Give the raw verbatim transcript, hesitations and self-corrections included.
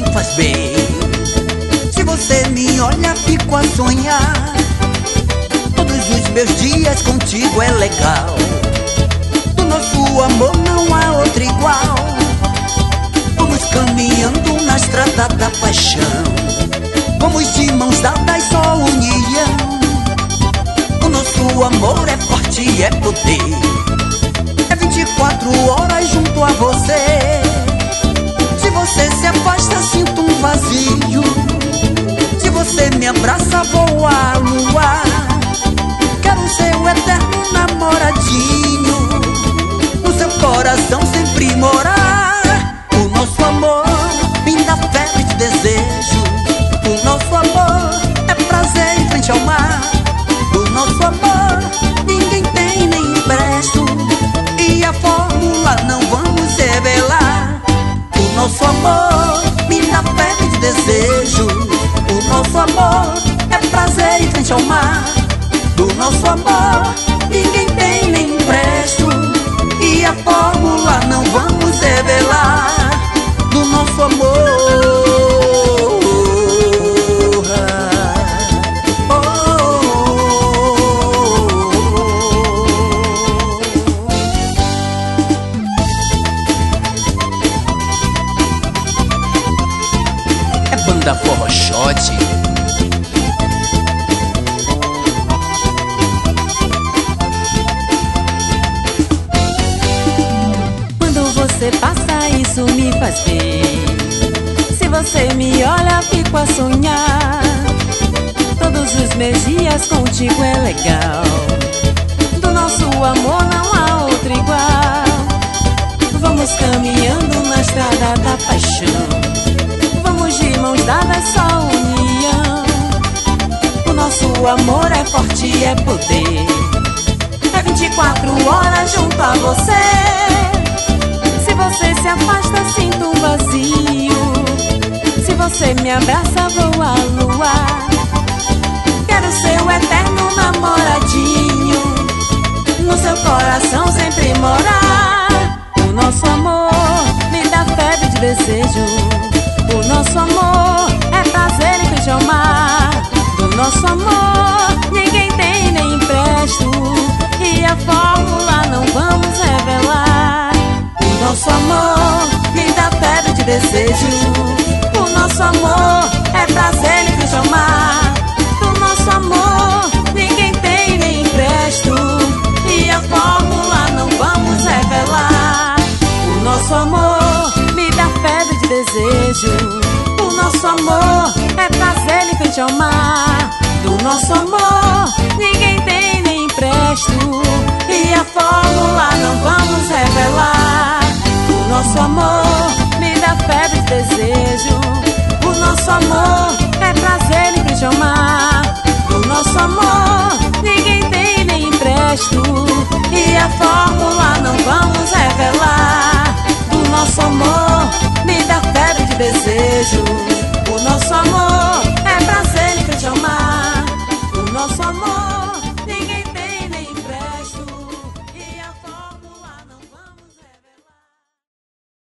faz bem. Se você me olha, fico a sonhar. Todos os meus dias contigo é legal. Do nosso amor não há outro igual. Vamos caminhando na estrada da paixão. Vamos de mãos dadas, só união. O nosso amor é forte e é poder. É vinte e quatro horas junto a você. Se você se afasta, sinto um vazio. Se você me abraça, voa a lua. Quero ser o eterno namoradinho. No seu coração sempre morar. O nosso amor me dá febre de desejo. O nosso amor é prazer em frente ao mar. O nosso amor ninguém tem nem empresto. E a fórmula não vamos revelar. O nosso amor me dá febre de desejo. O nosso amor é prazer em frente ao mar. Do nosso amor ninguém tem nem empresto. E a fórmula não vamos revelar. Do nosso amor. Da Forrochote. Quando você passa, isso me faz bem. Se você me olha, fico a sonhar. Todos os meus dias contigo é legal. Do nosso amor não há outro igual. Vamos caminhando na estrada da paixão. De mãos dadas, só união. O nosso amor é forte e é poder. É vinte e quatro horas junto a você. Se você se afasta, sinto um vazio. Se você me abraça, voa a lua. Quero ser o eterno namoradinho. No seu coração sempre morar. O nosso amor me dá febre de desejo. O nosso amor é prazer em frente ao mar. Do nosso amor ninguém tem nem empresto. E a fórmula não vamos revelar. O nosso amor me dá febre de desejo. O nosso amor é prazer em frente ao mar. Do nosso amor ninguém tem nem empresto. E a fórmula não vamos revelar. O nosso amor me dá febre de desejo. O nosso amor é prazer em frente ao mar. Do nosso amor ninguém tem nem empresto. E a fórmula não vamos revelar. O nosso amor me dá febre de desejo. O nosso amor é prazer em frente ao mar. Do nosso amor ninguém tem nem empresto. E a fórmula não vamos revelar. Do nosso amor me dá febre de desejo. O nosso amor